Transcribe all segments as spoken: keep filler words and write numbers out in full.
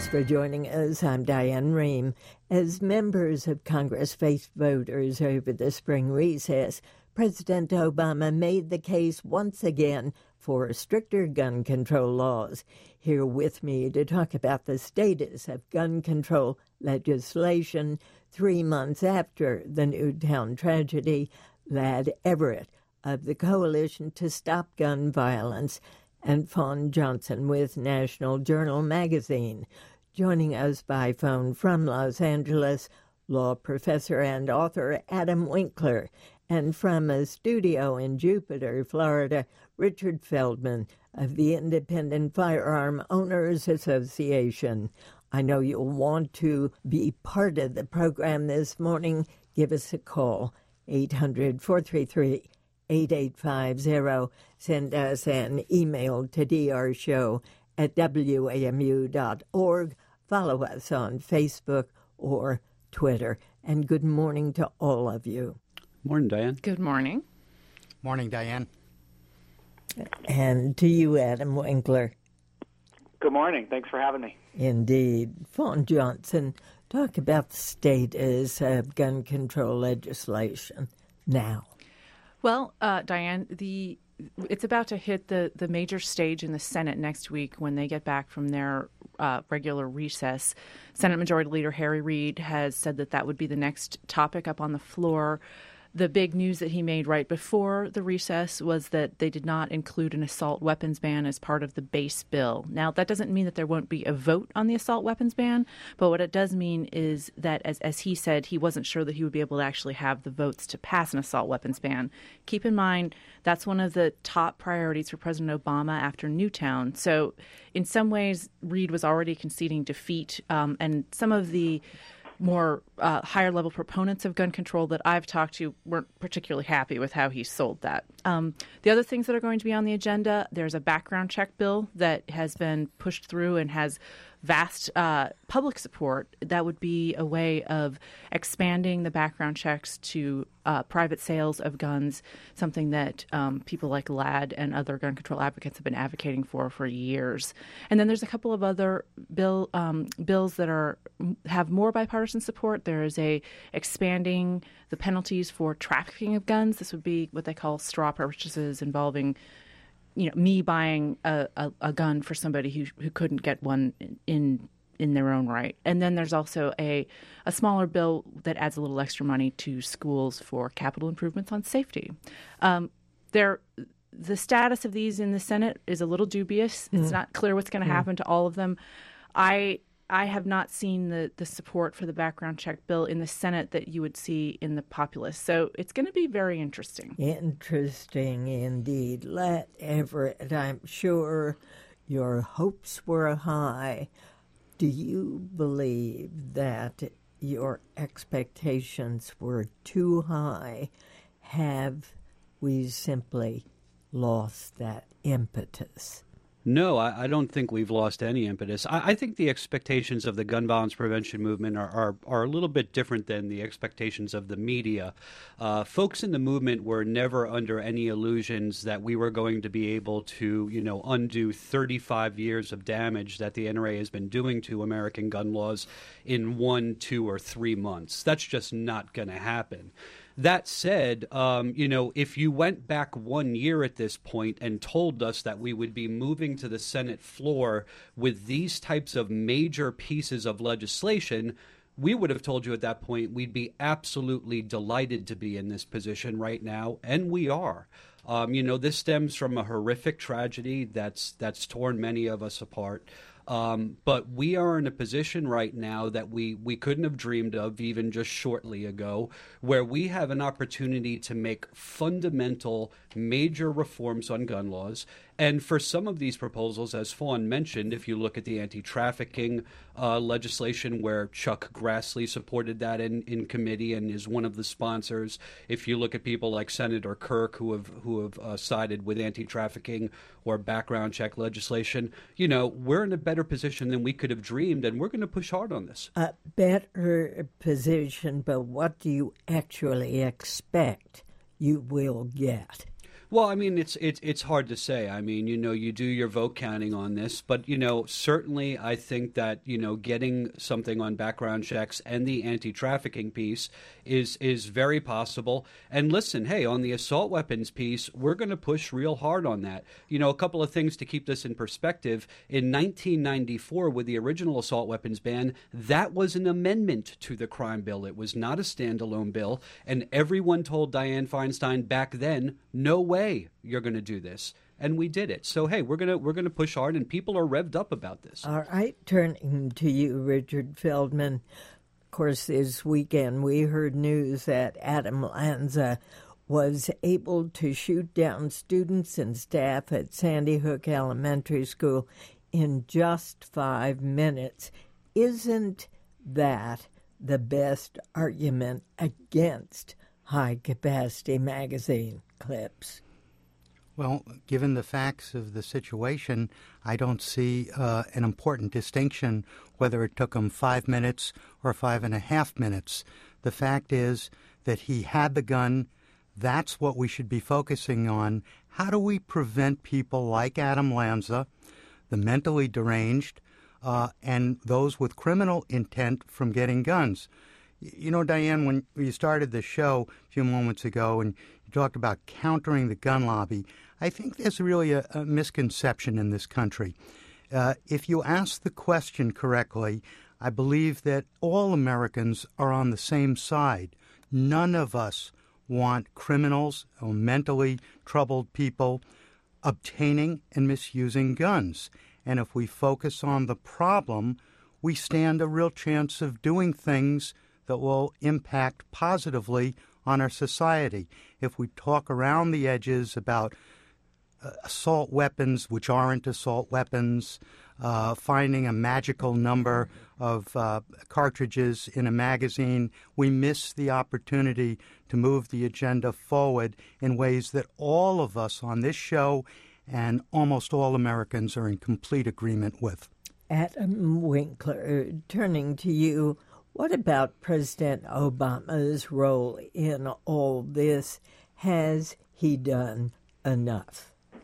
for joining us. I'm Diane Rehm. As members of Congress faced voters over the spring recess, President Obama made the case once again for stricter gun control laws. Here with me to talk about the status of gun control legislation three months after the Newtown tragedy, Ladd Everett of the Coalition to Stop Gun Violence, and Fawn Johnson with National Journal magazine. Joining us by phone from Los Angeles, law professor and author Adam Winkler, and from a studio in Jupiter, Florida, Richard Feldman of the Independent Firearm Owners Association. I know you'll want to be part of the program this morning. Give us a call, eight hundred, four three three, eight eight five zero. Send us an email to drshow at w a m u dot org. Follow us on Facebook or Twitter. And good morning to all of you. Morning, Diane. Good morning. Morning, Diane. And to you, Adam Winkler. Good morning. Thanks for having me. Indeed. Fawn Johnson, talk about the status of gun control legislation now. Well, uh, Diane, the it's about to hit the, the major stage in the Senate next week when they get back from their uh, regular recess. Senate Majority Leader Harry Reid has said that that would be the next topic up on the floor. The big news that he made right before the recess was that they did not include an assault weapons ban as part of the base bill. Now, that doesn't mean that there won't be a vote on the assault weapons ban, but what it does mean is that, as, as he said, he wasn't sure that he would be able to actually have the votes to pass an assault weapons ban. Keep in mind, that's one of the top priorities for President Obama after Newtown. So in some ways, Reid was already conceding defeat, um, and some of the more uh, higher-level proponents of gun control that I've talked to weren't particularly happy with how he sold that. Um, the other things that are going to be on the agenda, there's a background check bill that has been pushed through and has vast uh, public support. That would be a way of expanding the background checks to uh, private sales of guns, something that um, people like Ladd and other gun control advocates have been advocating for for years. And then there's a couple of other bill um, bills that are have more bipartisan support. There is a expanding the penalties for trafficking of guns. This would be what they call straw purchases involving you know, me buying a, a, a gun for somebody who who couldn't get one in in their own right. And then there's also a, a smaller bill that adds a little extra money to schools for capital improvements on safety. Um, there, the status of these in the Senate is a little dubious. Mm. It's not clear what's going to mm. happen to all of them. I I have not seen the, the support for the background check bill in the Senate that you would see in the populace. So it's going to be very interesting. Interesting indeed. Ladd Everett, I'm sure your hopes were high. Do you believe that your expectations were too high? Have we simply lost that impetus? No, I, I don't think we've lost any impetus. I, I think the expectations of the gun violence prevention movement are, are, are a little bit different than the expectations of the media. Uh, folks in the movement were never under any illusions that we were going to be able to, you know, undo thirty-five years of damage that the N R A has been doing to American gun laws in one, two, or three months. That's just not going to happen. That said, um, you know, if you went back one year at this point and told us that we would be moving to the Senate floor with these types of major pieces of legislation, we would have told you at that point we'd be absolutely delighted to be in this position right now, and we are. Um, you know, this stems from a horrific tragedy that's that's torn many of us apart. Um, but we are in a position right now that we, we couldn't have dreamed of even just shortly ago, where we have an opportunity to make fundamental, major reforms on gun laws. And for some of these proposals, as Fawn mentioned, if you look at the anti-trafficking uh, legislation where Chuck Grassley supported that in, in committee and is one of the sponsors, if you look at people like Senator Kirk who have who have uh, sided with anti-trafficking or background check legislation, you know, we're in a better position than we could have dreamed, and we're going to push hard on this. A better position, but what do you actually expect you will get? Well, I mean, it's it's it's hard to say. I mean, you know, you do your vote counting on this, but you know, certainly, I think that you know, getting something on background checks and the anti-trafficking piece is is very possible. And listen, hey, on the assault weapons piece, we're going to push real hard on that. You know, a couple of things to keep this in perspective. In nineteen ninety-four, with the original assault weapons ban, that was an amendment to the crime bill. It was not a standalone bill, and everyone told Dianne Feinstein back then, no way you're going to do this, and we did it. So hey, we're gonna we're gonna push hard, and people are revved up about this. All right, turning to you, Richard Feldman. Of course, this weekend we heard news that Adam Lanza was able to shoot down students and staff at Sandy Hook Elementary School in just five minutes. Isn't that the best argument against high-capacity magazine clips? Well, given the facts of the situation, I don't see uh, an important distinction whether it took him five minutes or five and a half minutes. The fact is that he had the gun. That's what we should be focusing on. How do we prevent people like Adam Lanza, the mentally deranged, uh, and those with criminal intent from getting guns? You know, Diane, when you started the show a few moments ago and you talked about countering the gun lobby, I think there's really a, a misconception in this country. Uh, if you ask the question correctly, I believe that all Americans are on the same side. None of us want criminals or mentally troubled people obtaining and misusing guns. And if we focus on the problem, we stand a real chance of doing things that will impact positively on our society. If we talk around the edges about uh, assault weapons, which aren't assault weapons, uh, finding a magical number of uh, cartridges in a magazine, we miss the opportunity to move the agenda forward in ways that all of us on this show and almost all Americans are in complete agreement with. Adam Winkler, turning to you, what about President Obama's role in all this? Has he done enough?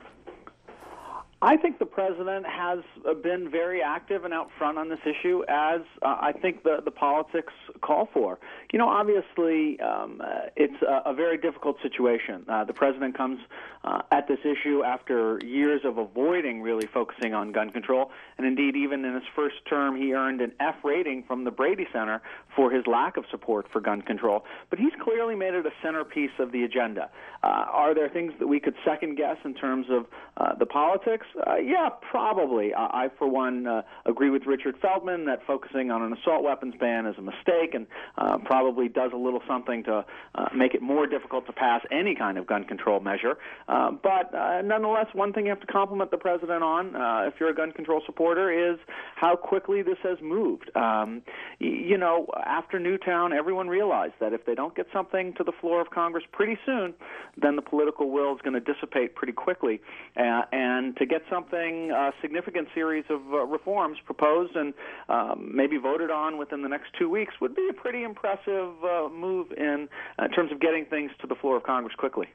I think the president has been very active and out front on this issue, as uh, I think the, the politics call for. You know, obviously, um, uh, it's a, a very difficult situation. Uh, the president comes uh, at this issue after years of avoiding really focusing on gun control, and indeed, even in his first term, he earned an F rating from the Brady Center for his lack of support for gun control. But he's clearly made it a centerpiece of the agenda. Uh, are there things that we could second guess in terms of uh, the politics? Uh, yeah, probably. Uh, I, for one, uh, agree with Richard Feldman that focusing on an assault weapons ban is a mistake and uh, probably does a little something to uh, make it more difficult to pass any kind of gun control measure. Uh, but uh, nonetheless, one thing you have to compliment the president on, uh, if you're a gun control supporter, is how quickly this has moved. Um, y- you know, after Newtown, everyone realized that if they don't get something to the floor of Congress pretty soon, then the political will is going to dissipate pretty quickly. Uh, and to get something, a uh, significant series of uh, reforms proposed and um, maybe voted on within the next two weeks would be a pretty impressive uh, move in, uh, in terms of getting things to the floor of Congress quickly.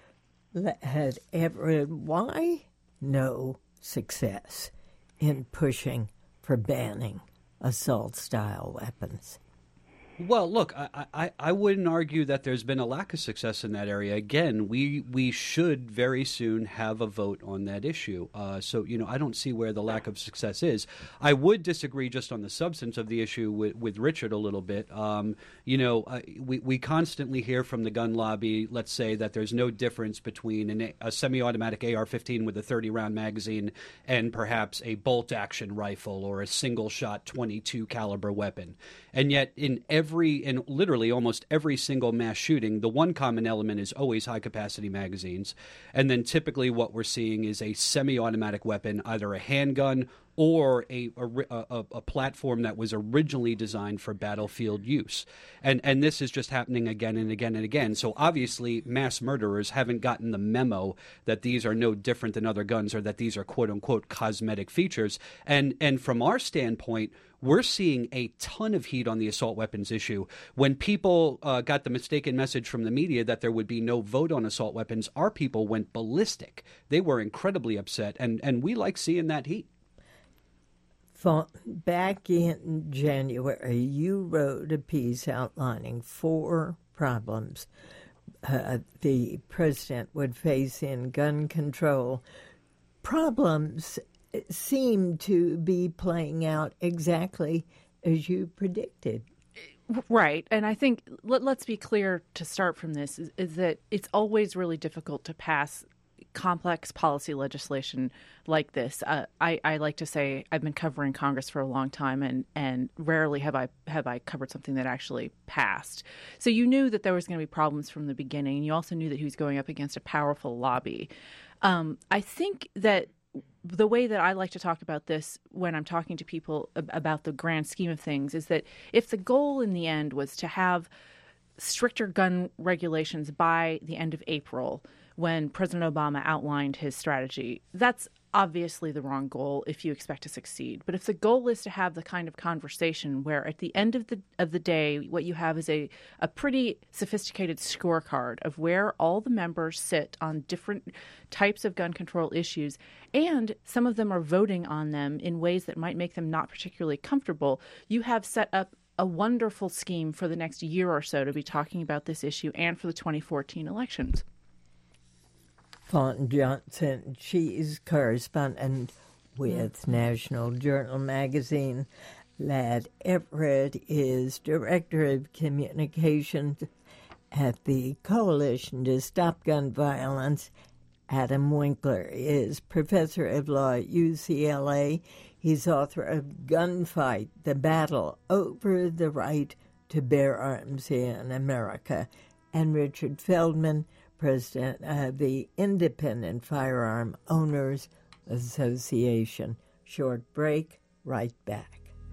Had ever, why no success in pushing for banning assault-style weapons? Well, look, I, I, I wouldn't argue that there's been a lack of success in that area. Again, we we should very soon have a vote on that issue. Uh, so, you know, I don't see where the lack of success is. I would disagree just on the substance of the issue with, with Richard a little bit. Um, you know, uh, we, we constantly hear from the gun lobby, let's say, that there's no difference between an, a semi-automatic A R fifteen with a thirty-round magazine and perhaps a bolt-action rifle or a single-shot twenty-two caliber weapon. And yet, in every Every in literally almost every single mass shooting, the one common element is always high-capacity magazines. And then typically what we're seeing is a semi-automatic weapon, either a handgun or a, a, a, a platform that was originally designed for battlefield use. And, and this is just happening again and again and again. So obviously mass murderers haven't gotten the memo that these are no different than other guns or that these are quote-unquote cosmetic features. And, and from our standpoint, we're seeing a ton of heat on the assault weapons issue. When people uh, got the mistaken message from the media that there would be no vote on assault weapons, our people went ballistic. They were incredibly upset, and, and we like seeing that heat. Back in January, you wrote a piece outlining four problems uh, the president would face in gun control. Problems seem to be playing out exactly as you predicted. Right. And I think, let, let's be clear to start from this, is, is that it's always really difficult to pass complex policy legislation like this. Uh, I, I like to say I've been covering Congress for a long time, and, and rarely have I have I covered something that actually passed. So you knew that there was going to be problems from the beginning. You also knew that he was going up against a powerful lobby. Um, I think that the way that I like to talk about this when I'm talking to people about the grand scheme of things is that if the goal in the end was to have stricter gun regulations by the end of April, when President Obama outlined his strategy, that's obviously the wrong goal if you expect to succeed. But if the goal is to have the kind of conversation where at the end of the of the day, what you have is a, a pretty sophisticated scorecard of where all the members sit on different types of gun control issues, and some of them are voting on them in ways that might make them not particularly comfortable, you have set up a wonderful scheme for the next year or so to be talking about this issue and for the twenty fourteen elections. Fawn Johnson, she's correspondent with National Journal magazine. Ladd Everett is director of communications at the Coalition to Stop Gun Violence. Adam Winkler is professor of law at U C L A. He's author of Gunfight, The Battle Over the Right to Bear Arms in America. And Richard Feldman, president of the Independent Firearm Owners Association. Short break, right back.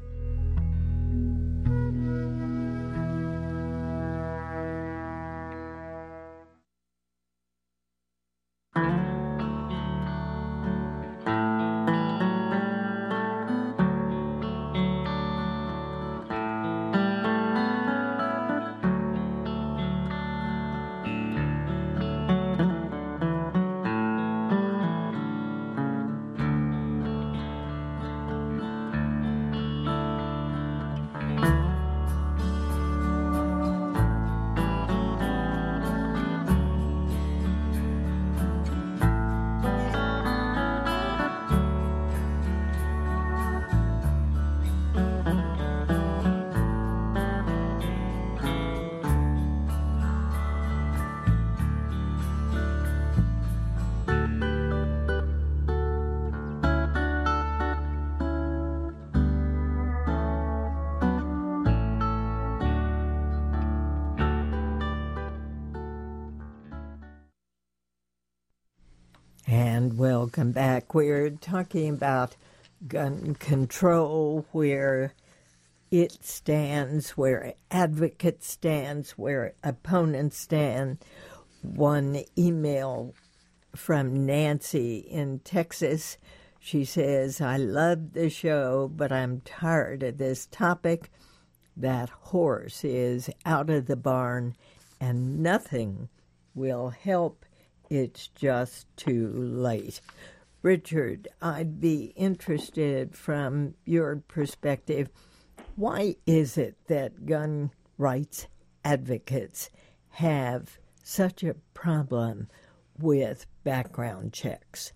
And welcome back. We're talking about gun control, where it stands, where advocates stands, where opponents stand. One email from Nancy in Texas. She says, I love the show, but I'm tired of this topic. That horse is out of the barn, and nothing will help. It's just too late. Richard, I'd be interested from your perspective, why is it that gun rights advocates have such a problem with background checks?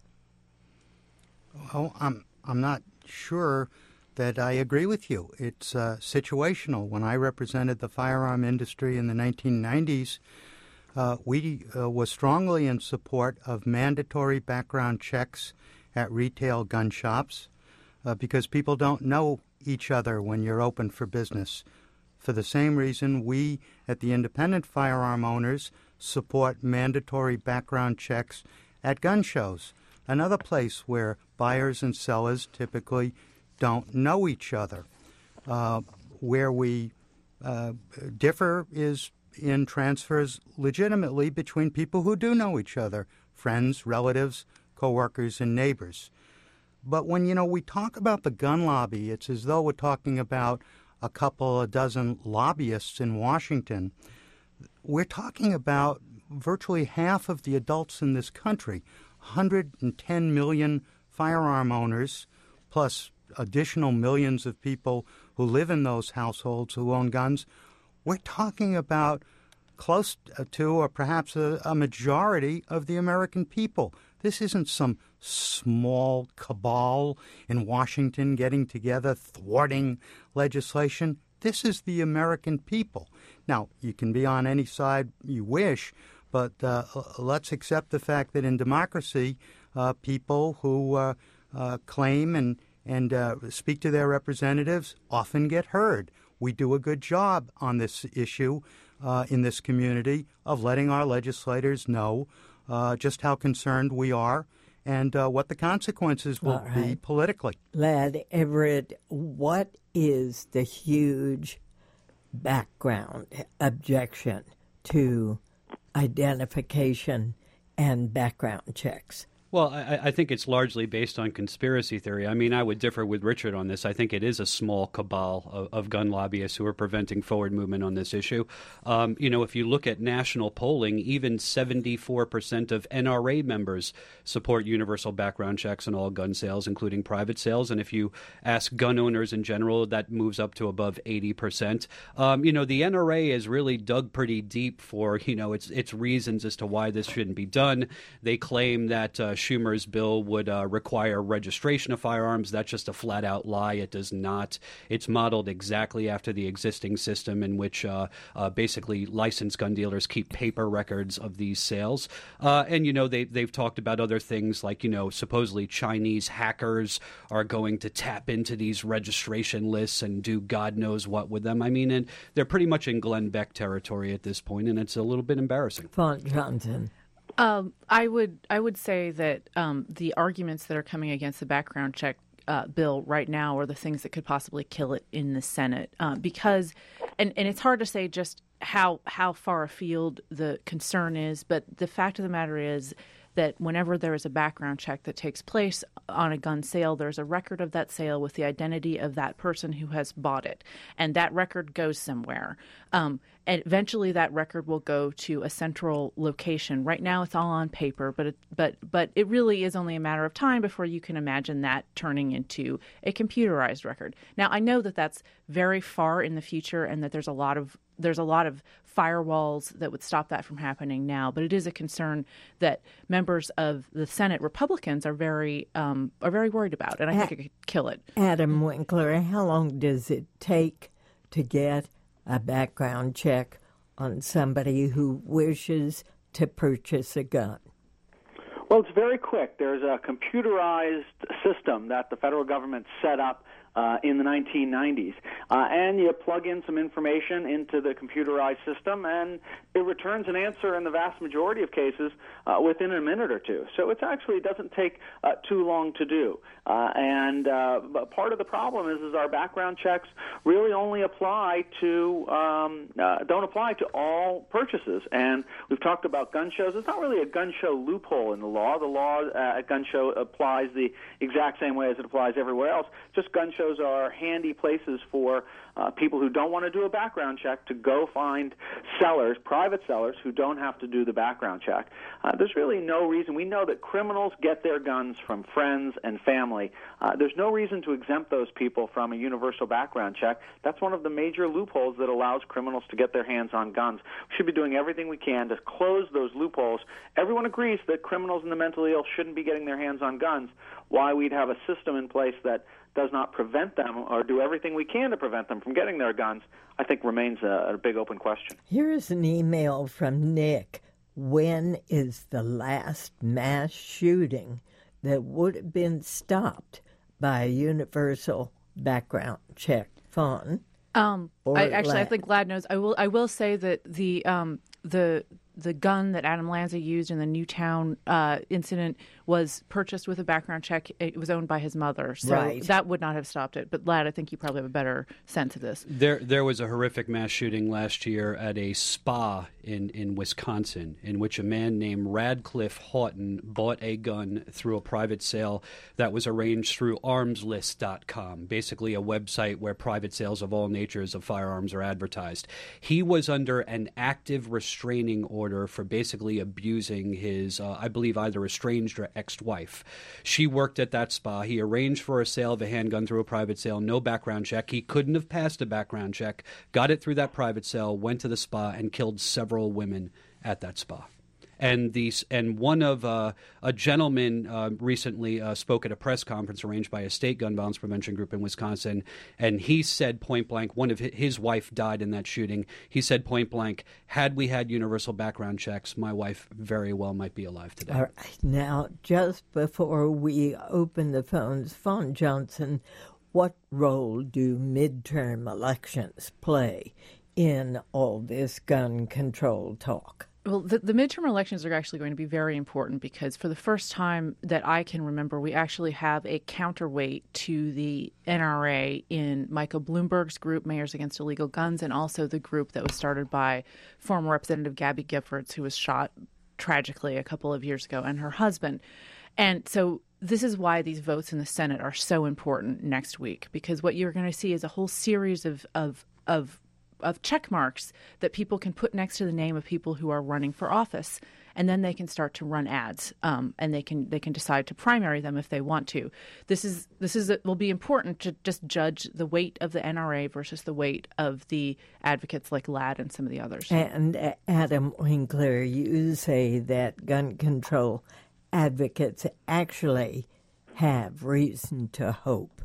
Well, I'm, I'm not sure that I agree with you. It's uh, situational. When I represented the firearm industry in the nineteen nineties, Uh, we uh, were strongly in support of mandatory background checks at retail gun shops uh, because people don't know each other when you're open for business. For the same reason, we at the Independent Firearm Owners support mandatory background checks at gun shows another place where buyers and sellers typically don't know each other. Uh, where we uh, differ is in transfers legitimately between people who do know each other, friends, relatives, coworkers, and neighbors. But when, you know, we talk about the gun lobby, it's as though we're talking about a couple, a dozen lobbyists in Washington. We're talking about virtually half of the adults in this country, one hundred ten million firearm owners, plus additional millions of people who live in those households who own guns. We're talking about close to, or perhaps a, a majority of the American people. This isn't some small cabal in Washington getting together, thwarting legislation. This is the American people. Now, you can be on any side you wish, but uh, let's accept the fact that in democracy, uh, people who uh, uh, claim and, and uh, speak to their representatives often get heard. We do a good job on this issue uh, in this community of letting our legislators know uh, just how concerned we are and uh, what the consequences will right. be politically. Ladd Everett, what is the huge background objection to identification and background checks? Well, I, I think it's largely based on conspiracy theory. I mean, I would differ with Richard on this. I think it is a small cabal of, of gun lobbyists who are preventing forward movement on this issue. Um, you know, if you look at national polling, even seventy-four percent of N R A members support universal background checks on all gun sales, including private sales. And if you ask gun owners in general, that moves up to above eighty percent. Um, you know, the N R A has really dug pretty deep for, you know, its, its reasons as to why this shouldn't be done. They claim that uh, Schumer's bill would uh, require registration of firearms. That's just a flat-out lie. It does not. It's modeled exactly after the existing system in which uh, uh, basically licensed gun dealers keep paper records of these sales. Uh, and, you know, they, they've talked about other things like, you know, supposedly Chinese hackers are going to tap into these registration lists and do God knows what with them. I mean, and they're pretty much in Glenn Beck territory at this point, and it's a little bit embarrassing. Font Johnson. Um, I would I would say that um, the arguments that are coming against the background check uh, bill right now are the things that could possibly kill it in the Senate uh, because, and, and it's hard to say just how how far afield the concern is, but the fact of the matter is that whenever there is a background check that takes place on a gun sale, there's a record of that sale with the identity of that person who has bought it. And that record goes somewhere. Um, and eventually that record will go to a central location. Right now it's all on paper, but it, but but it really is only a matter of time before you can imagine that turning into a computerized record. Now, I know that that's very far in the future and that there's a lot of there's a lot of firewalls that would stop that from happening now, but it is a concern that members of the Senate Republicans are very um, are very worried about, and I think it could kill it. Adam Winkler, how long does it take to get a background check on somebody who wishes to purchase a gun? Well, it's very quick. There's a computerized system that the federal government set up Uh, in the nineteen nineties. Uh, and you plug in some information into the computerized system, and it returns an answer in the vast majority of cases uh, within a minute or two. So it actually doesn't take uh, too long to do. Uh, and uh, but part of the problem is, is our background checks really only apply to, um, uh, don't apply to all purchases. And we've talked about gun shows. It's not really a gun show loophole in the law. The law uh, at gun show applies the exact same way as it applies everywhere else. Just gun shows are handy places for uh, people who don't want to do a background check to go find sellers, private sellers, who don't have to do the background check. Uh, there's really no reason. We know that criminals get their guns from friends and family. Uh, there's no reason to exempt those people from a universal background check. That's one of the major loopholes that allows criminals to get their hands on guns. We should be doing everything we can to close those loopholes. Everyone agrees that criminals and the mentally ill shouldn't be getting their hands on guns. Why we'd have a system in place that does not prevent them or do everything we can to prevent them from getting their guns, I think remains a, a big open question. Here's an email from Nick. When is the last mass shooting that would have been stopped by a universal background check? Fun? Um, I, actually, I think Ladd knows. I will. I will say that the um, the the gun that Adam Lanza used in the Newtown uh, incident was purchased with a background check. It was owned by his mother, so right. that would not have stopped it. But Ladd, I think you probably have a better sense of this. There, there was a horrific mass shooting last year at a spa in, in Wisconsin, in which a man named Radcliffe Houghton bought a gun through a private sale that was arranged through arms list dot com, basically a website where private sales of all natures of firearms are advertised. He was under an active restraining order for basically abusing his, uh, I believe, either estranged or ex-wife. She worked at that spa. He arranged for a sale of a handgun through a private sale, no background check. He couldn't have passed a background check, got it through that private sale, went to the spa, and killed several women at that spa. And these, and one of uh, a gentleman uh, recently uh, spoke at a press conference arranged by a state gun violence prevention group in Wisconsin, and he said point blank, one of his, his wife died in that shooting. He said point blank, had we had universal background checks, my wife very well might be alive today. All right. Now, just before we open the phones, Fawn Johnson, what role do midterm elections play in all this gun control talk? Well, the, the midterm elections are actually going to be very important because for the first time that I can remember, we actually have a counterweight to the N R A in Michael Bloomberg's group, Mayors Against Illegal Guns, and also the group that was started by former Representative Gabby Giffords, who was shot tragically a couple of years ago, and her husband. And so this is why these votes in the Senate are so important next week, because what you're going to see is a whole series of of of of check marks that people can put next to the name of people who are running for office, and then they can start to run ads, um, and they can they can decide to primary them if they want to. This is this is it will be important to just judge the weight of the N R A versus the weight of the advocates like Ladd and some of the others. And uh, Adam Winkler, you say that gun control advocates actually have reason to hope.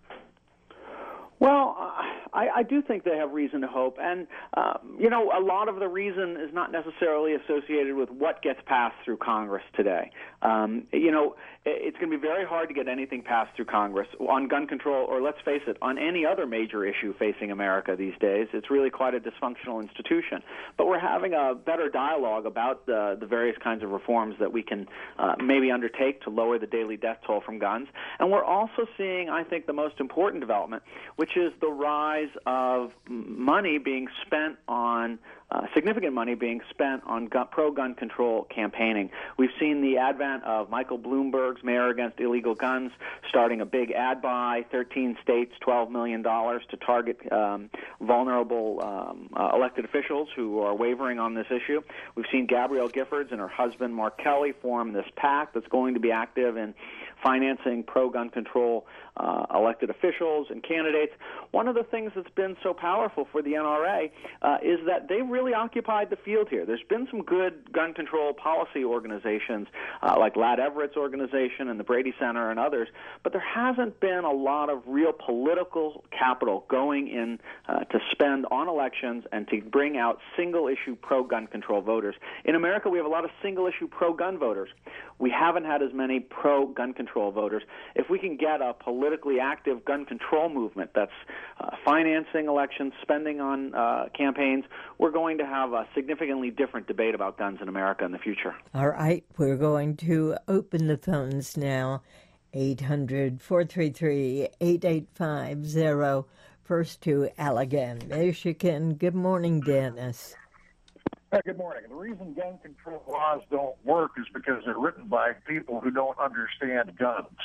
Well, uh, I, I do think they have reason to hope. And, um, you know, a lot of the reason is not necessarily associated with what gets passed through Congress today. Um, you know, it's going to be very hard to get anything passed through Congress on gun control, or let's face it, on any other major issue facing America these days. It's really quite a dysfunctional institution. But we're having a better dialogue about the, the various kinds of reforms that we can uh, maybe undertake to lower the daily death toll from guns. And we're also seeing, I think, the most important development, which is the rise of money being spent on Uh, significant money being spent on gun, pro-gun control campaigning. We've seen the advent of Michael Bloomberg's Mayor Against Illegal Guns starting a big ad buy, thirteen states, twelve million dollars to target um, vulnerable um, uh, elected officials who are wavering on this issue. We've seen Gabrielle Giffords and her husband Mark Kelly form this PAC that's going to be active in financing pro-gun control uh, elected officials and candidates. One of the things that's been so powerful for the N R A uh, is that they've really occupied the field here. There's been some good gun control policy organizations uh, like Ladd Everett's organization and the Brady Center and others, but there hasn't been a lot of real political capital going in uh, to spend on elections and to bring out single-issue pro-gun control voters. In America, we have a lot of single-issue pro-gun voters. We haven't had as many pro-gun control voters. If we can get a politically active gun control movement that's uh, financing elections, spending on uh, campaigns, we're going to have a significantly different debate about guns in America in the future. All right, we're going to open the phones now. eight hundred, four three three, eight eight five zero. First to Allegan, Michigan. Good morning, Dennis. Hey, good morning. The reason gun control laws don't work is because they're written by people who don't understand guns.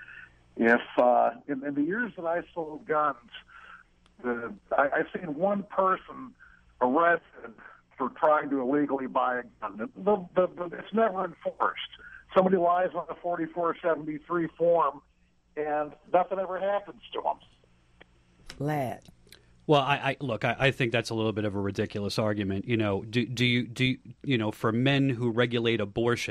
If uh, in, in the years that I sold guns, the, I, I've seen one person arrested for trying to illegally buy a gun. The, the, the, it's never enforced. Somebody lies on the forty-four seventy-three form, and nothing ever happens to them. Ladd. Well, I, I look. I, I think that's a little bit of a ridiculous argument. You know, do do you do you, you know for men who regulate abortion,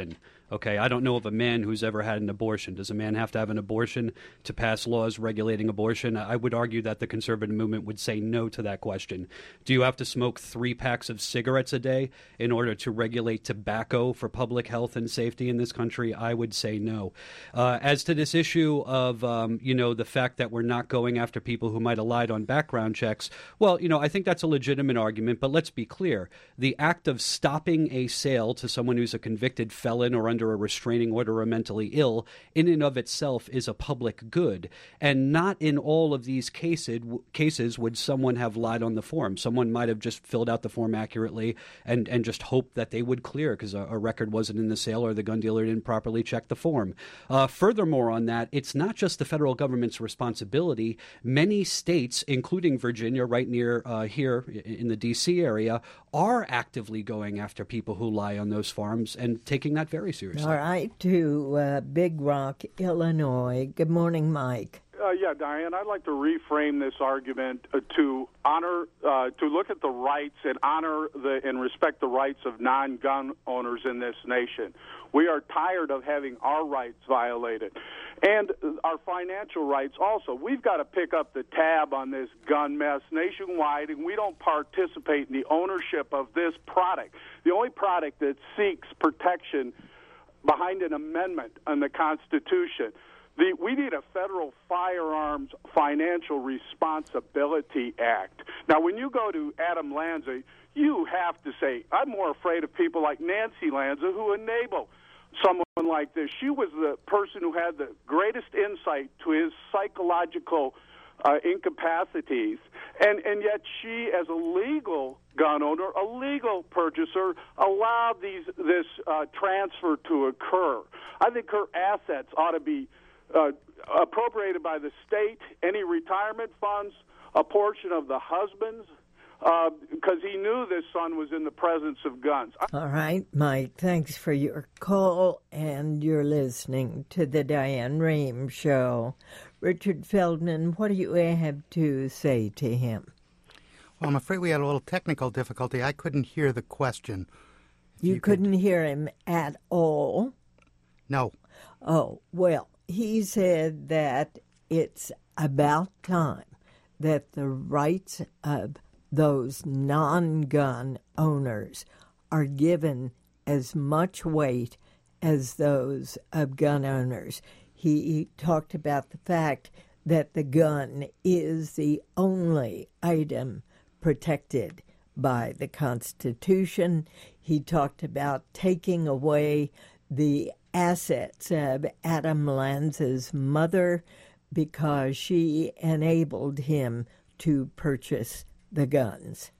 Okay, I don't know of a man who's ever had an abortion. Does a man have to have an abortion to pass laws regulating abortion? I would argue that the conservative movement would say no to that question. Do you have to smoke three packs of cigarettes a day in order to regulate tobacco for public health and safety in this country? I would say no. Uh, as to this issue of, um, you know, the fact that we're not going after people who might have lied on background checks, well, you know, I think that's a legitimate argument, but let's be clear. The act of stopping a sale to someone who's a convicted felon or under a restraining order or mentally ill in and of itself is a public good. And not in all of these cases, cases would someone have lied on the form. Someone might have just filled out the form accurately and, and just hoped that they would clear because a, a record wasn't in the sale or the gun dealer didn't properly check the form. Uh, furthermore on that, it's not just the federal government's responsibility. Many states, including Virginia, right near uh, here in the D C area, are actively going after people who lie on those forms and taking that very seriously. All right, to uh, Big Rock, Illinois. Good morning, Mike. Uh, yeah, Diane, I'd like to reframe this argument uh, to honor, uh, to look at the rights and honor the and respect the rights of non-gun owners in this nation. We are tired of having our rights violated, and our financial rights also. We've got to pick up the tab on this gun mess nationwide, and we don't participate in the ownership of this product. The only product that seeks protection behind an amendment on the Constitution. The, we need a federal firearms financial responsibility act. Now, when you go to Adam Lanza, you have to say, I'm more afraid of people like Nancy Lanza who enable someone like this. She was the person who had the greatest insight to his psychological uh, incapacities, and, and yet she, as a legal gun owner, a legal purchaser, allowed these this uh, transfer to occur. I think her assets ought to be uh, appropriated by the state, any retirement funds, a portion of the husband's, because uh, he knew this son was in the presence of guns. All right, Mike, thanks for your call, and you're listening to the Diane Rehm Show. Richard Feldman, what do you have to say to him? Well, I'm afraid we had a little technical difficulty. I couldn't hear the question. You, you couldn't could... hear him at all? No. Oh, well, he said that it's about time that the rights of those non-gun owners are given as much weight as those of gun owners. He talked about the fact that the gun is the only item protected by the Constitution. He talked about taking away the assets of Adam Lanza's mother because she enabled him to purchase the guns.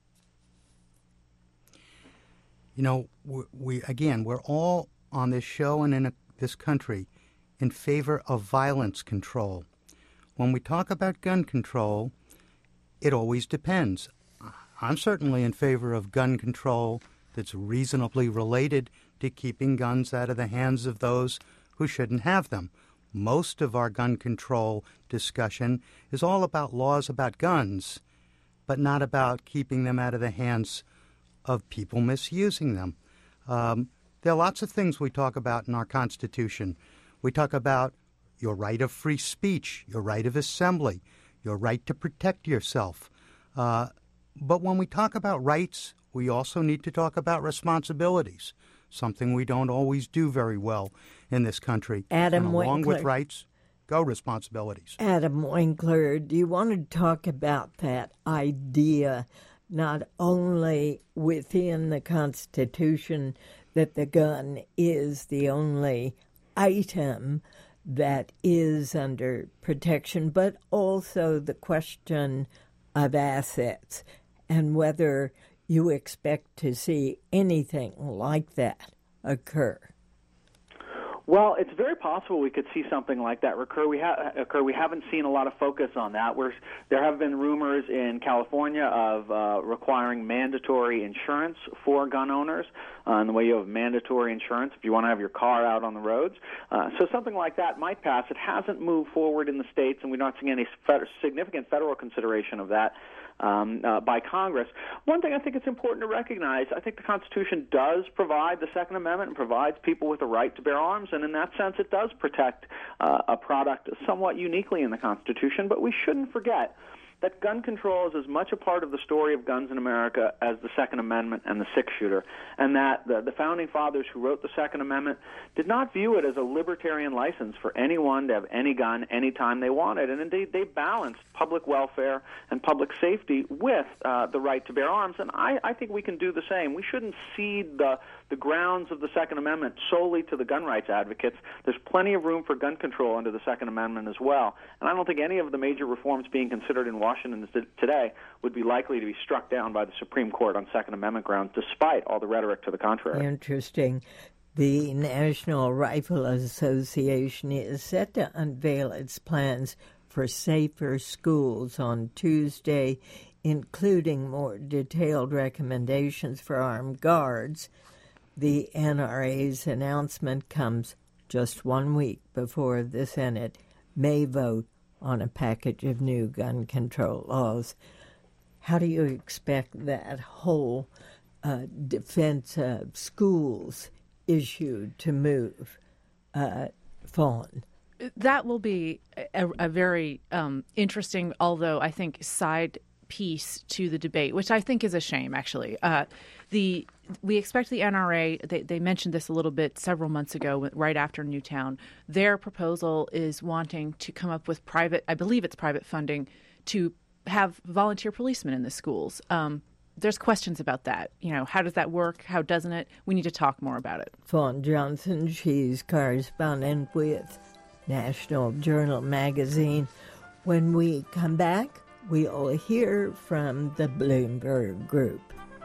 You know, we, we again, we're all on this show and in a, this country in favor of violence control. When we talk about gun control, it always depends. I'm certainly in favor of gun control that's reasonably related to keeping guns out of the hands of those who shouldn't have them. Most of our gun control discussion is all about laws about guns, but not about keeping them out of the hands of people misusing them. Um, there are lots of things we talk about in our Constitution. We talk about your right of free speech, your right of assembly, your right to protect yourself. Uh, but when we talk about rights, we also need to talk about responsibilities, something we don't always do very well in this country. Adam and along Winkler. with rights, go responsibilities. Adam Winkler, do you want to talk about that idea, not only within the Constitution, that the gun is the only item that is under protection, but also the question of assets and whether you expect to see anything like that occur? Well, it's very possible we could see something like that occur. We, ha- occur. We haven't seen a lot of focus on that. We're, there have been rumors in California of uh, requiring mandatory insurance for gun owners, uh, in the way you have mandatory insurance if you want to have your car out on the roads. Uh, so something like that might pass. It hasn't moved forward in the states, and we're not seeing any fed- significant federal consideration of that. um, uh, by Congress. One thing I think it's important to recognize, I think the Constitution does provide the Second Amendment and provides people with the right to bear arms, and in that sense it does protect uh, a product somewhat uniquely in the Constitution, but we shouldn't forget that gun control is as much a part of the story of guns in America as the Second Amendment and the six-shooter, and that the, the Founding Fathers who wrote the Second Amendment did not view it as a libertarian license for anyone to have any gun anytime they wanted, and indeed they balanced public welfare and public safety with uh, the right to bear arms, and I, I think we can do the same. We shouldn't cede the, the grounds of the Second Amendment solely to the gun rights advocates. There's plenty of room for gun control under the Second Amendment as well, and I don't think any of the major reforms being considered in Washington Washington today would be likely to be struck down by the Supreme Court on Second Amendment grounds, despite all the rhetoric to the contrary. Interesting. The National Rifle Association is set to unveil its plans for safer schools on Tuesday, including more detailed recommendations for armed guards. The N R A's announcement comes just one week before the Senate may vote on a package of new gun control laws. How do you expect that whole uh, defense of schools issue to move, uh, Fawn? That will be a, a very um, interesting, although I think, side piece to the debate, which I think is a shame, actually. Uh, the we expect the N R A, they, they mentioned this a little bit several months ago, right after Newtown. Their proposal is wanting to come up with private, I believe it's private funding, to have volunteer policemen in the schools. Um, there's questions about that. You know, how does that work? How doesn't it? We need to talk more about it. Fawn Johnson, she's correspondent with National Journal magazine. When we come back, we'll hear from the Bloomberg Group.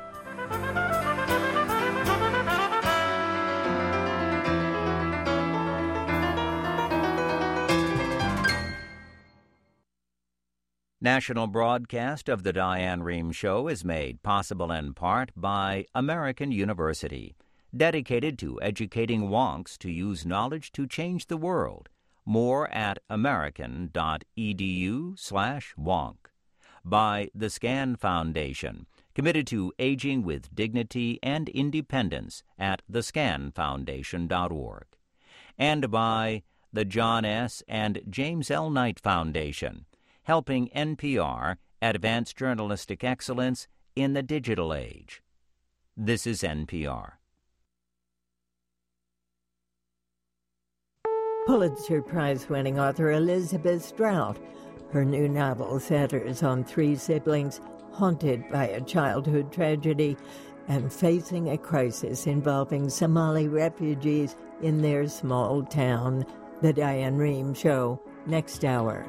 National broadcast of the Diane Rehm Show is made possible in part by American University, dedicated to educating wonks to use knowledge to change the world. More at american.edu slash wonk. By the Scan Foundation, committed to aging with dignity and independence at the scan foundation dot org. And by the John S. and James L. Knight Foundation, helping N P R advance journalistic excellence in the digital age. This is N P R. Pulitzer Prize-winning author Elizabeth Strout. Her new novel centers on three siblings haunted by a childhood tragedy and facing a crisis involving Somali refugees in their small town. The Diane Rehm Show, next hour.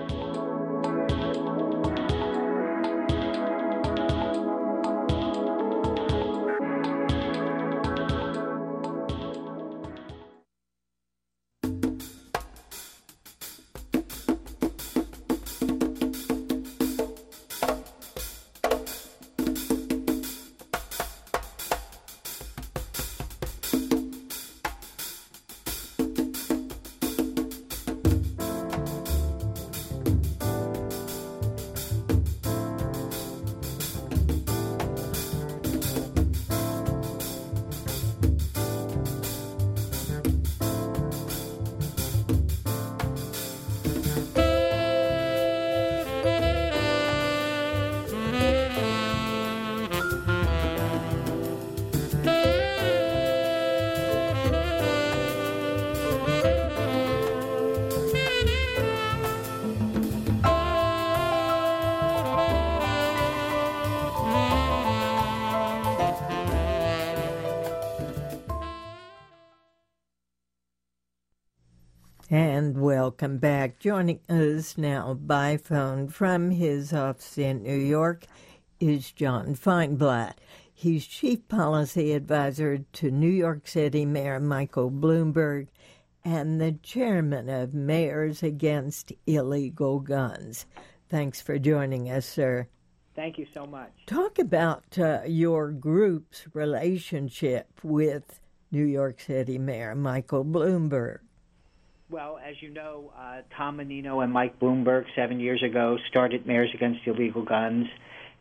And welcome back. Joining us now by phone from his office in New York is John Feinblatt. He's Chief Policy Advisor to New York City Mayor Michael Bloomberg and the Chairman of Mayors Against Illegal Guns. Thanks for joining us, sir. Thank you so much. Talk about uh, your group's relationship with New York City Mayor Michael Bloomberg. Well, as you know, uh, Tom Menino and Mike Bloomberg seven years ago started Mayors Against Illegal Guns.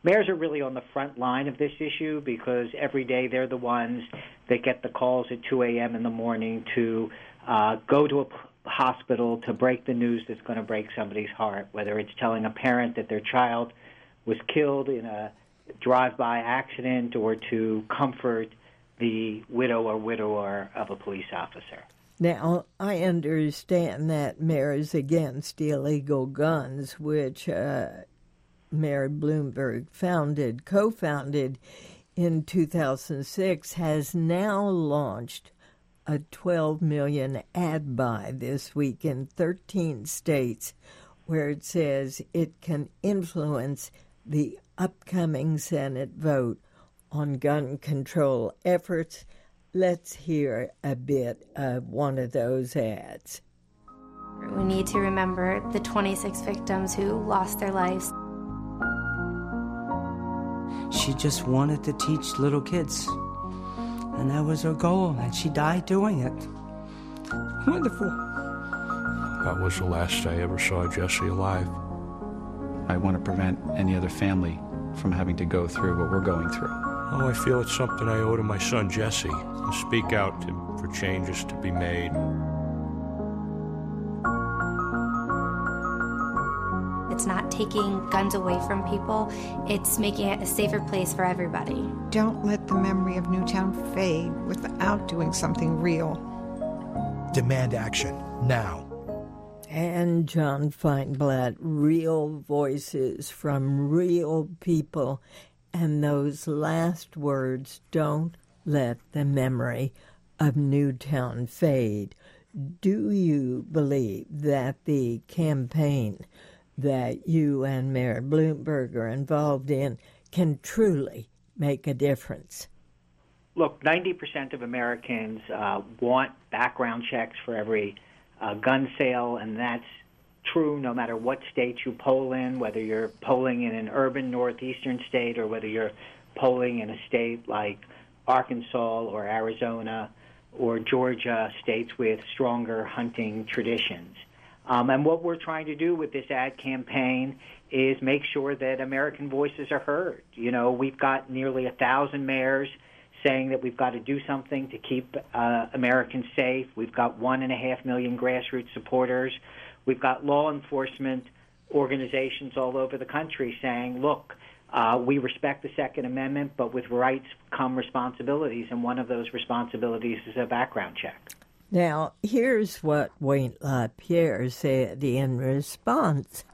mayors are really on the front line of this issue because every day they're the ones that get the calls at two a.m. in the morning to uh, go to a p- hospital to break the news that's going to break somebody's heart, whether it's telling a parent that their child was killed in a drive-by accident or to comfort the widow or widower of a police officer. Now, I understand that Mayors Against Illegal Guns, which uh, Mayor Bloomberg founded, co-founded in two thousand six, has now launched a twelve million dollars ad buy this week in thirteen states where it says it can influence the upcoming Senate vote on gun control efforts. Let's hear a bit of one of those ads. We need to remember the twenty-six victims who lost their lives. She just wanted to teach little kids, and that was her goal, and she died doing it. Wonderful. That was the last I ever saw Jesse alive. I want to prevent any other family from having to go through what we're going through. Oh, I feel it's something I owe to my son Jesse, to speak out to, for changes to be made. It's not taking guns away from people, it's making it a safer place for everybody. Don't let the memory of Newtown fade without doing something real. Demand action, now. And John Feinblatt, real voices from real people. And those last words, don't let the memory of Newtown fade. Do you believe that the campaign that you and Mayor Bloomberg are involved in can truly make a difference? Look, ninety percent of Americans uh, want background checks for every uh, gun sale, and that's true no matter what state you poll in, whether you're polling in an urban northeastern state or whether you're polling in a state like Arkansas or Arizona or Georgia, states with stronger hunting traditions. Um, and what we're trying to do with this ad campaign is make sure that American voices are heard. You know, we've got nearly a thousand mayors saying that we've got to do something to keep uh, Americans safe. We've got one and a half million grassroots supporters. We've got law enforcement organizations all over the country saying, look, uh, we respect the Second Amendment, but with rights come responsibilities, and one of those responsibilities is a background check. Now, here's what Wayne LaPierre said in response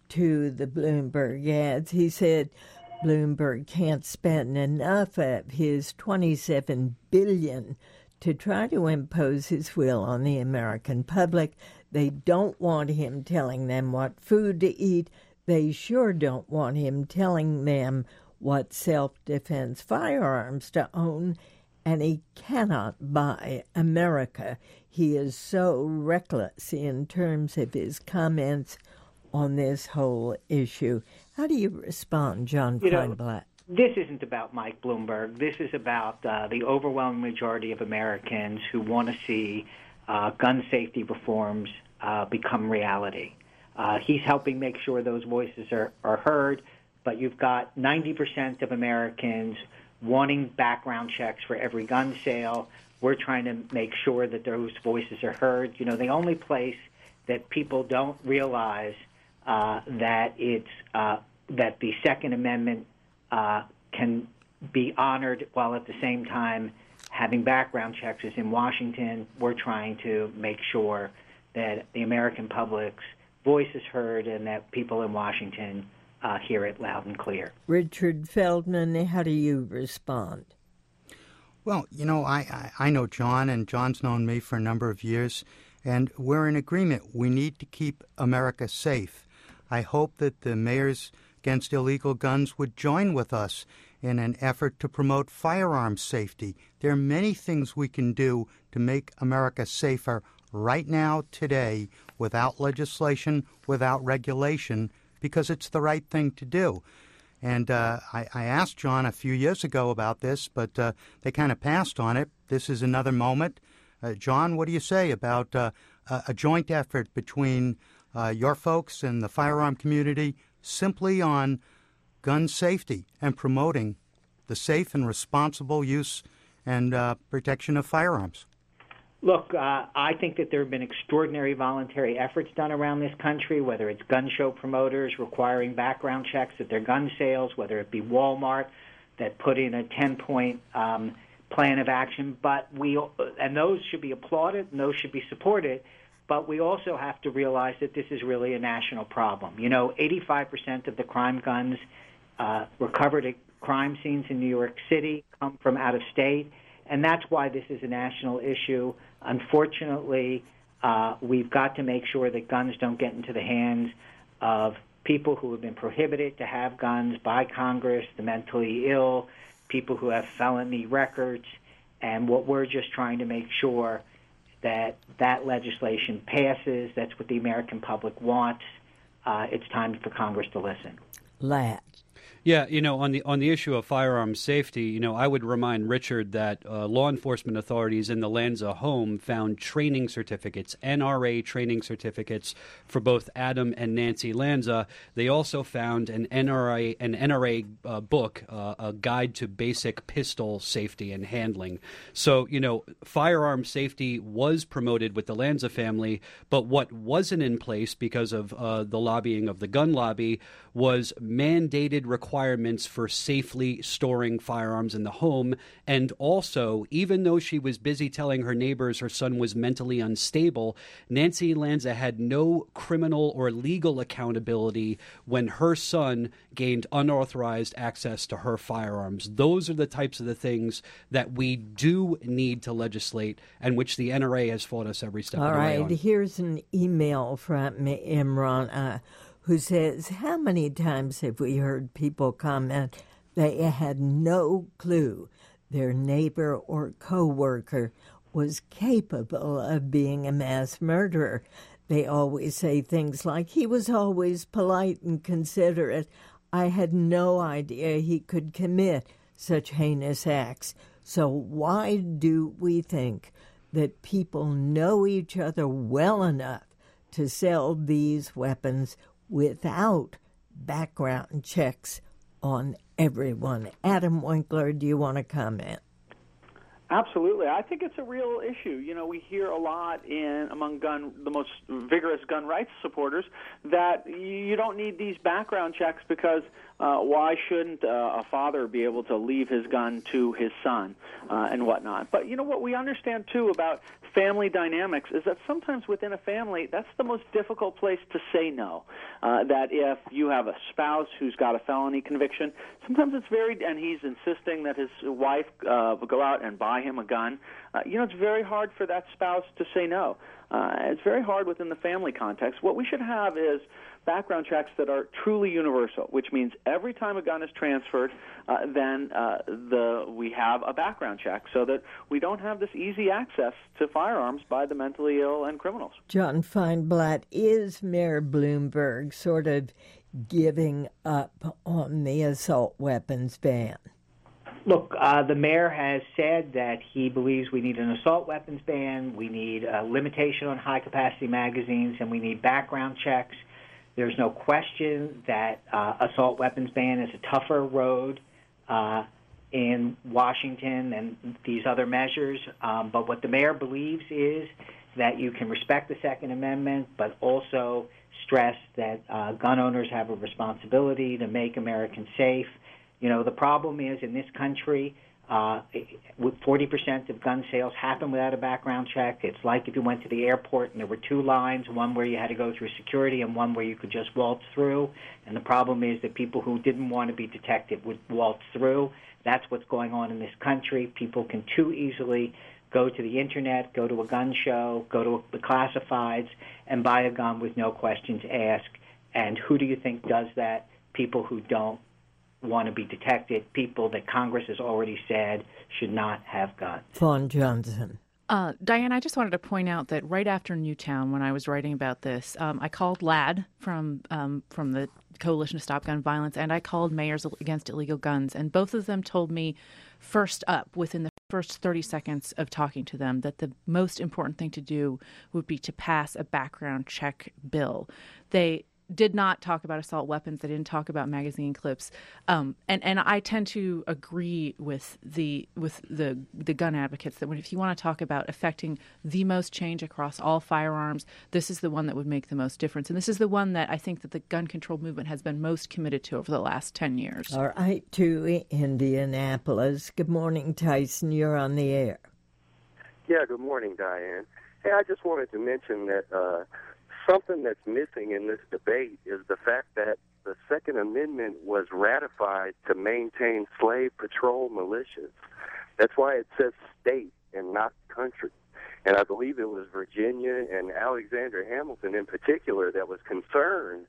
to the Bloomberg ads. He said Bloomberg can't spend enough of his twenty-seven billion dollars to try to impose his will on the American public. They don't want him telling them what food to eat. They sure don't want him telling them what self-defense firearms to own. And he cannot buy America. He is so reckless in terms of his comments on this whole issue. How do you respond, John Feinblatt? This isn't about Mike Bloomberg. This is about uh, the overwhelming majority of Americans who want to see uh, gun safety reforms uh, become reality. Uh, he's helping make sure those voices are, are heard, but you've got ninety percent of Americans wanting background checks for every gun sale. We're trying to make sure that those voices are heard. You know, the only place that people don't realize uh, that it's uh, that the Second Amendment uh, can be honored while at the same time having background checks is in Washington. We're trying to make sure that the American public's voice is heard and that people in Washington Uh, hear it loud and clear. Richard Feldman, how do you respond? Well, you know, I, I, I know John, and John's known me for a number of years, and we're in agreement. We need to keep America safe. I hope that the Mayors Against Illegal Guns would join with us in an effort to promote firearms safety. There are many things we can do to make America safer right now, today, without legislation, without regulation, because it's the right thing to do. And uh, I, I asked John a few years ago about this, but uh, they kind of passed on it. This is another moment. Uh, John, what do you say about uh, a, a joint effort between uh, your folks and the firearm community simply on gun safety and promoting the safe and responsible use and uh, protection of firearms? Look, uh, I think that there have been extraordinary voluntary efforts done around this country, whether it's gun show promoters requiring background checks at their gun sales, whether it be Walmart that put in a ten-point um, plan of action. But we, and those should be applauded and those should be supported. But we also have to realize that this is really a national problem. You know, eighty-five percent of the crime guns uh, recovered at crime scenes in New York City come from out of state, and that's why this is a national issue. Unfortunately, uh, we've got to make sure that guns don't get into the hands of people who have been prohibited to have guns by Congress, the mentally ill, people who have felony records, and what we're just trying to make sure that that legislation passes. That's what the American public wants. Uh, it's time for Congress to listen. Lat. Yeah, you know, on the on the issue of firearms safety, you know, I would remind Richard that uh, law enforcement authorities in the Lanza home found training certificates, N R A training certificates for both Adam and Nancy Lanza. They also found an N R A an N R A uh, book, uh, a guide to basic pistol safety and handling. So, you know, firearm safety was promoted with the Lanza family, but what wasn't in place because of uh, the lobbying of the gun lobby was mandated requirements for safely storing firearms in the home. And also, even though she was busy telling her neighbors her son was mentally unstable, Nancy Lanza had no criminal or legal accountability when her son gained unauthorized access to her firearms. Those are the types of the things that we do need to legislate and which the N R A has fought us every step All of the way right, on. here's an email from Imran. Uh, who says, how many times have we heard people comment they had no clue their neighbor or coworker was capable of being a mass murderer? They always say things like, he was always polite and considerate. I had no idea he could commit such heinous acts. So why do we think that people know each other well enough to sell these weapons without background checks on everyone? Adam Winkler, do you want to comment? Absolutely. I think it's a real issue. You know, we hear a lot in among gun the most vigorous gun rights supporters that you don't need these background checks because uh, why shouldn't uh, a father be able to leave his gun to his son uh, and whatnot? But, you know, what we understand, too, about family dynamics is that sometimes within a family, that's the most difficult place to say no. Uh, that if you have a spouse who's got a felony conviction, sometimes it's very, and he's insisting that his wife uh, go out and buy him a gun, uh, you know, it's very hard for that spouse to say no. Uh, it's very hard within the family context. What we should have is background checks that are truly universal, which means every time a gun is transferred, uh, then uh, the we have a background check so that we don't have this easy access to firearms by the mentally ill and criminals. John Feinblatt, is Mayor Bloomberg sort of giving up on the assault weapons ban? Look, uh, the mayor has said that he believes we need an assault weapons ban, we need a limitation on high-capacity magazines, and we need background checks. There's no question that uh, assault weapons ban is a tougher road uh, in Washington than these other measures. Um, but what the mayor believes is that you can respect the Second Amendment, but also stress that uh, gun owners have a responsibility to make Americans safe. You know, the problem is in this country, uh, with forty percent of gun sales happen without a background check. It's like if you went to the airport and there were two lines, one where you had to go through security and one where you could just waltz through. And the problem is that people who didn't want to be detected would waltz through. That's what's going on in this country. People can too easily go to the Internet, go to a gun show, go to the classifieds, and buy a gun with no questions asked. And who do you think does that? People who don't want to be detected, people that Congress has already said should not have guns. Vaughn Johnson. Uh, Diane, I just wanted to point out that right after Newtown, when I was writing about this, um, I called LAD from um, from the Coalition to Stop Gun Violence, and I called Mayors Against Illegal Guns, and both of them told me first up, within the first thirty seconds of talking to them, that the most important thing to do would be to pass a background check bill. They did not talk about assault weapons. They didn't talk about magazine clips. Um, and, and I tend to agree with the with the the gun advocates that if you want to talk about affecting the most change across all firearms, this is the one that would make the most difference. And this is the one that I think that the gun control movement has been most committed to over the last ten years. All right, to Indianapolis. Good morning, Tyson. You're on the air. Yeah, good morning, Diane. Hey, I just wanted to mention that uh, something that's missing in this debate is the fact that the Second Amendment was ratified to maintain slave patrol militias. That's why it says state and not country. And I believe it was Virginia and Alexander Hamilton in particular that was concerned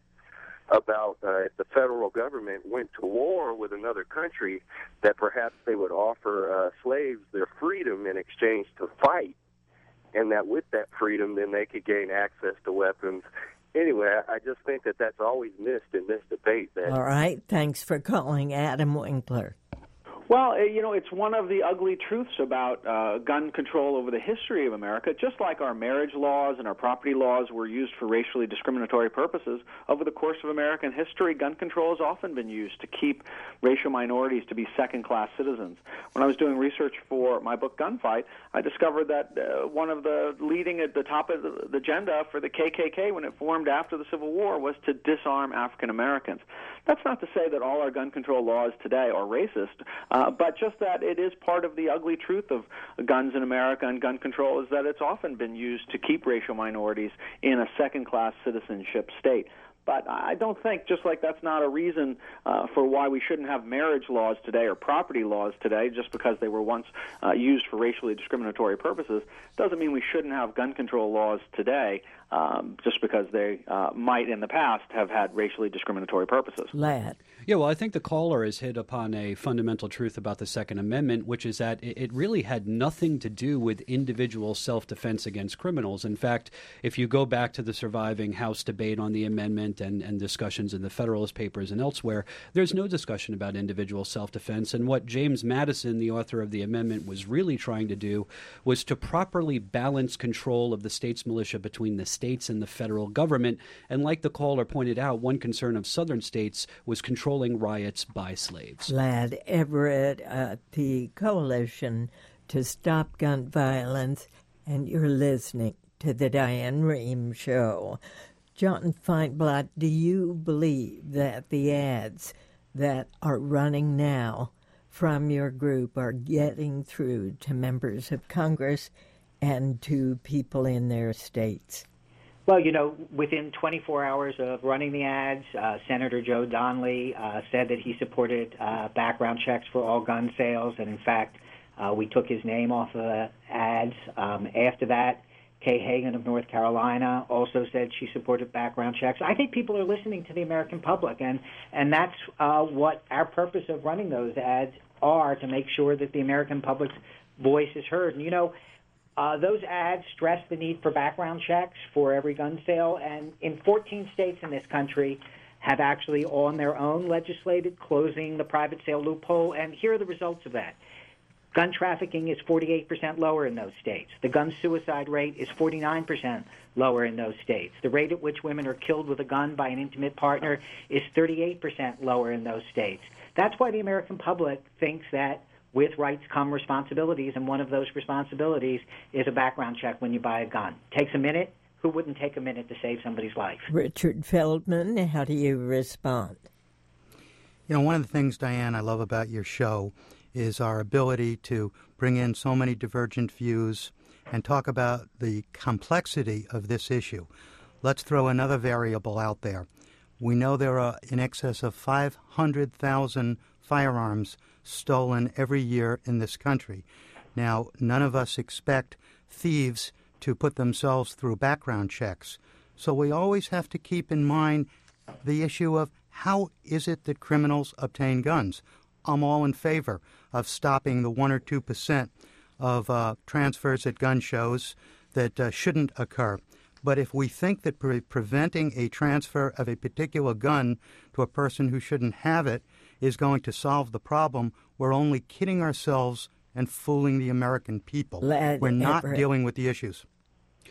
about uh, if the federal government went to war with another country, that perhaps they would offer uh, slaves their freedom in exchange to fight, and that with that freedom, then they could gain access to weapons. Anyway, I just think that that's always missed in this debate. That All right. Thanks for calling, Adam Winkler. Well, you know, it's one of the ugly truths about uh, gun control over the history of America. Just like our marriage laws and our property laws were used for racially discriminatory purposes, over the course of American history, gun control has often been used to keep racial minorities to be second-class citizens. When I was doing research for my book Gunfight, I discovered that uh, one of the leading at the top of the agenda for the K K K when it formed after the Civil War was to disarm African Americans. That's not to say that all our gun control laws today are racist, uh, but just that it is part of the ugly truth of guns in America and gun control is that it's often been used to keep racial minorities in a second-class citizenship state. But I don't think, just like that's not a reason uh, for why we shouldn't have marriage laws today or property laws today, just because they were once uh, used for racially discriminatory purposes, doesn't mean we shouldn't have gun control laws today um, just because they uh, might in the past have had racially discriminatory purposes. Lad. Yeah, well, I think the caller has hit upon a fundamental truth about the Second Amendment, which is that it really had nothing to do with individual self-defense against criminals. In fact, if you go back to the surviving House debate on the amendment and, and discussions in the Federalist Papers and elsewhere, there's no discussion about individual self-defense. And what James Madison, the author of the amendment, was really trying to do was to properly balance control of the state's militia between the states and the federal government. And like the caller pointed out, one concern of southern states was controlling riots by slaves. Lad Everett, uh, the Coalition to Stop Gun Violence, and you're listening to the Diane Rehm Show. John Feinblatt, do you believe that the ads that are running now from your group are getting through to members of Congress and to people in their states? Well, you know, within twenty-four hours of running the ads, uh, Senator Joe Donnelly uh, said that he supported uh, background checks for all gun sales, and in fact, uh, we took his name off of the ads. Um, after that, Kay Hagan of North Carolina also said she supported background checks. I think people are listening to the American public, and, and that's uh, what our purpose of running those ads are, to make sure that the American public's voice is heard. And, you know, Uh, those ads stress the need for background checks for every gun sale, and in fourteen states in this country have actually on their own legislated closing the private sale loophole, and here are the results of that. Gun trafficking is forty-eight percent lower in those states. The gun suicide rate is forty-nine percent lower in those states. The rate at which women are killed with a gun by an intimate partner is thirty-eight percent lower in those states. That's why the American public thinks that with rights come responsibilities, and one of those responsibilities is a background check when you buy a gun. Takes a minute. Who wouldn't take a minute to save somebody's life? Richard Feldman, how do you respond? You know, one of the things, Diane, I love about your show is our ability to bring in so many divergent views and talk about the complexity of this issue. Let's throw another variable out there. We know there are in excess of five hundred thousand firearms stolen every year in this country. Now, none of us expect thieves to put themselves through background checks. So we always have to keep in mind the issue of how is it that criminals obtain guns. I'm all in favor of stopping the one or two percent of uh, transfers at gun shows that uh, shouldn't occur. But if we think that pre- preventing a transfer of a particular gun to a person who shouldn't have it is going to solve the problem, we're only kidding ourselves and fooling the American people. Lad We're not Everett. dealing with the issues.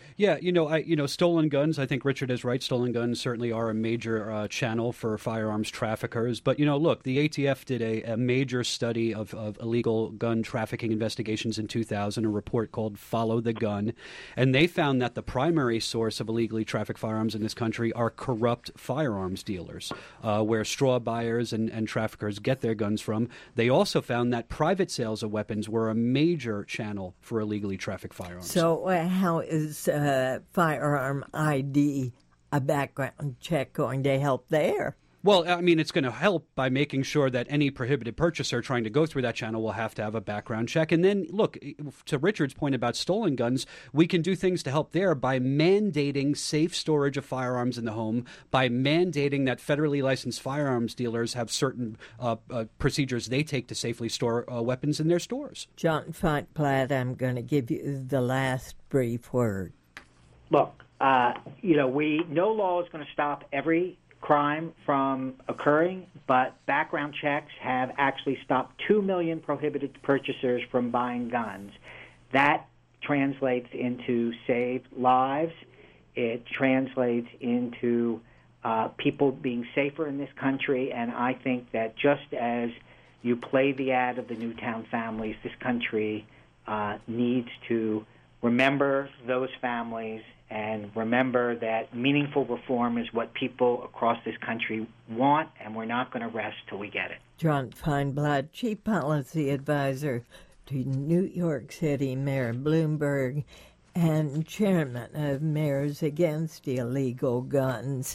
Yeah, you know, I you know, stolen guns. I think Richard is right. Stolen guns certainly are a major uh, channel for firearms traffickers. But you know, look, the A T F did a, a major study of, of illegal gun trafficking investigations in two thousand, a report called "Follow the Gun," and they found that the primary source of illegally trafficked firearms in this country are corrupt firearms dealers, uh, where straw buyers and, and traffickers get their guns from. They also found that private sales of weapons were a major channel for illegally trafficked firearms. So, uh, how is uh, firearm I D, a background check, going to help there? Well, I mean, it's going to help by making sure that any prohibited purchaser trying to go through that channel will have to have a background check. And then, look, to Richard's point about stolen guns, we can do things to help there by mandating safe storage of firearms in the home, by mandating that federally licensed firearms dealers have certain uh, uh, procedures they take to safely store uh, weapons in their stores. John Feinkblatt, I'm going to give you the last brief word. Look, uh, you know, we no law is going to stop every crime from occurring, but background checks have actually stopped two million prohibited purchasers from buying guns. That translates into saved lives. It translates into uh, people being safer in this country, and I think that just as you play the ad of the Newtown families, this country uh, needs to remember those families and remember that meaningful reform is what people across this country want, and we're not going to rest till we get it. John Feinkblatt, Chief Policy Advisor to New York City Mayor Bloomberg and Chairman of Mayors Against Illegal Guns.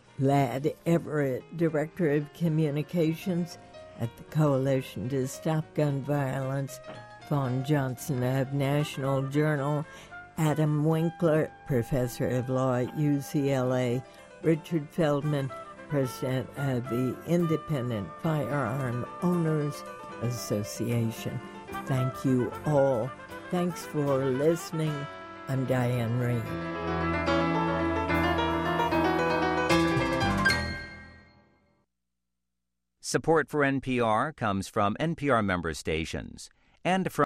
Ladd Everett, Director of Communications at the Coalition to Stop Gun Violence. Vaughn Johnson of National Journal. Adam Winkler, Professor of Law at U C L A, Richard Feldman, President of the Independent Firearm Owners Association. Thank you all. Thanks for listening. I'm Diane Rehm. Support for N P R comes from N P R member stations and from